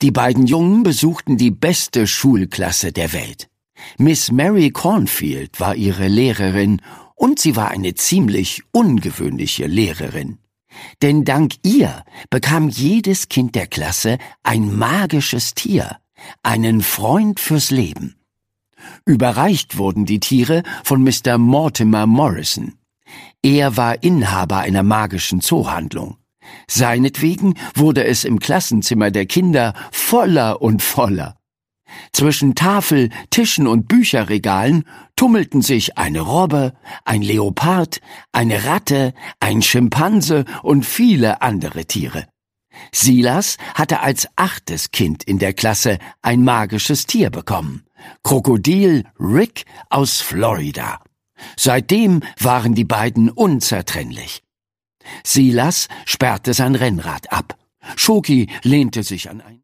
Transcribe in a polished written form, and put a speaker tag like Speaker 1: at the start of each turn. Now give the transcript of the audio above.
Speaker 1: Die beiden Jungen besuchten die beste Schulklasse der Welt. Miss Mary Cornfield war ihre Lehrerin und sie war eine ziemlich ungewöhnliche Lehrerin. Denn dank ihr bekam jedes Kind der Klasse ein magisches Tier, einen Freund fürs Leben. Überreicht wurden die Tiere von Mr. Mortimer Morrison. Er war Inhaber einer magischen Zoohandlung. Seinetwegen wurde es im Klassenzimmer der Kinder voller und voller. Zwischen Tafel, Tischen und Bücherregalen tummelten sich eine Robbe, ein Leopard, eine Ratte, ein Schimpanse und viele andere Tiere. Silas hatte als 8. Kind in der Klasse ein magisches Tier bekommen: Krokodil Rick aus Florida. Seitdem waren die beiden unzertrennlich. Silas sperrte sein Rennrad ab. Schoki lehnte sich an ein